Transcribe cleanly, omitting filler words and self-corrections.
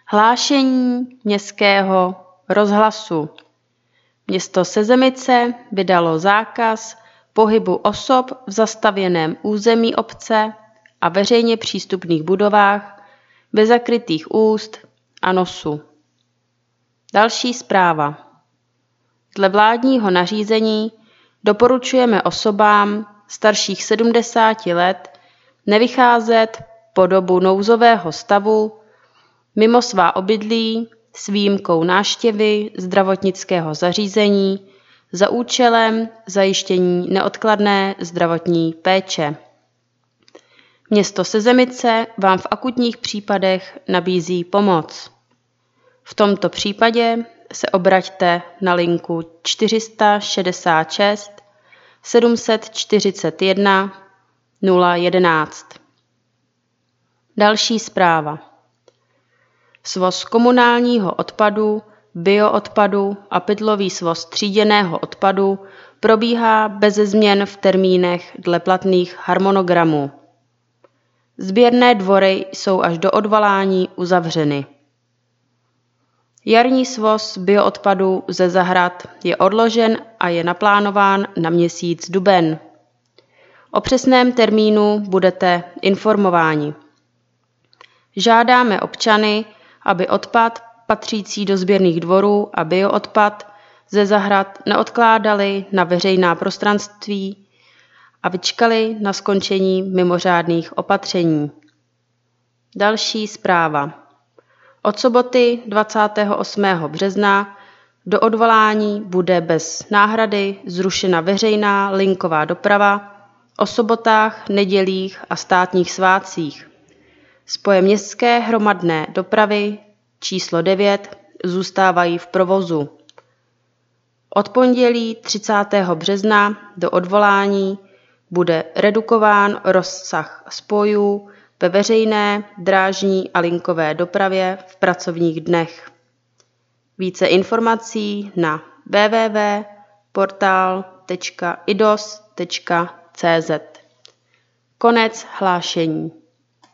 Hlášení městského rozhlasu. Město Sezemice vydalo zákaz pohybu osob v zastavěném území obce a veřejně přístupných budovách bez zakrytých úst a nosu. Další zpráva. Dle vládního nařízení doporučujeme osobám starších 70 let nevycházet po dobu nouzového stavu mimo svá obydlí s výjimkou návštěvy zdravotnického zařízení za účelem zajištění neodkladné zdravotní péče. Město Sezemice vám v akutních případech nabízí pomoc. V tomto případě se obraťte na linku 466 741 011. Další zpráva. Svoz komunálního odpadu, bioodpadu a pytlový svoz tříděného odpadu probíhá beze změn v termínech dle platných harmonogramů. Sběrné dvory jsou až do odvolání uzavřeny. Jarní svoz bioodpadu ze zahrad je odložen a je naplánován na měsíc duben. O přesném termínu budete informováni. Žádáme občany, aby odpad patřící do sběrných dvorů a bioodpad ze zahrad neodkládali na veřejná prostranství a vyčkali na skončení mimořádných opatření. Další zpráva. Od soboty 28. března do odvolání bude bez náhrady zrušena veřejná linková doprava o sobotách, nedělích a státních svátcích. Spoje městské hromadné dopravy číslo 9 zůstávají v provozu. Od pondělí 30. března do odvolání bude redukován rozsah spojů ve veřejné, drážní a linkové dopravě v pracovních dnech. Více informací na www.portal.idos.cz. Konec hlášení.